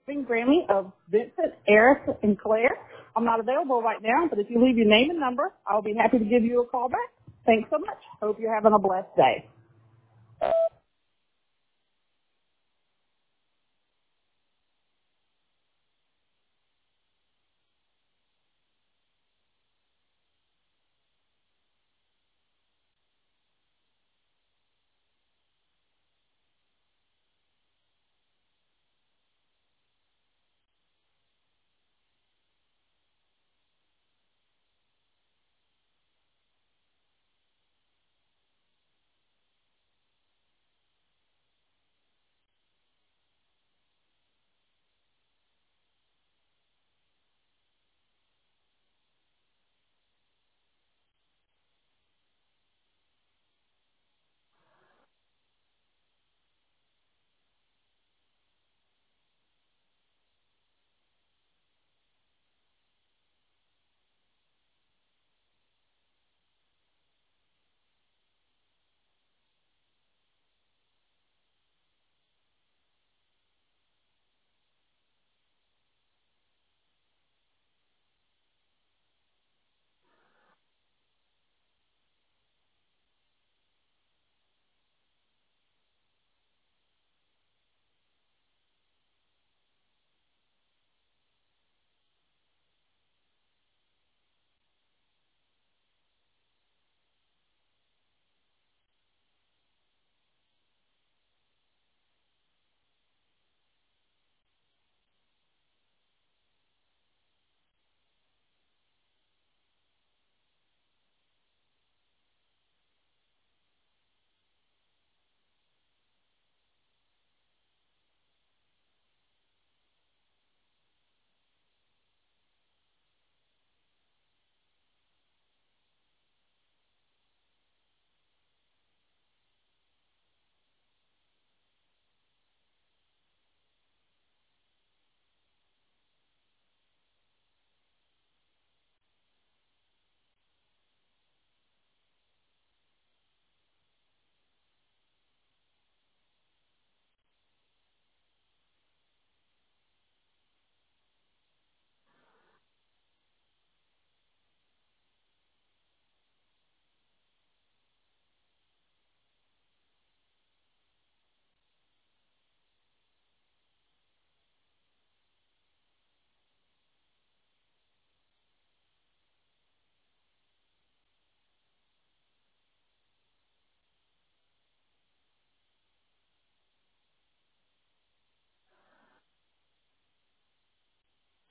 Grammy of Vincent, Eric, and Claire. I'm not available right now, but if you leave your name and number, I'll be happy to give you a call back. Thanks so much. Hope you're having a blessed day.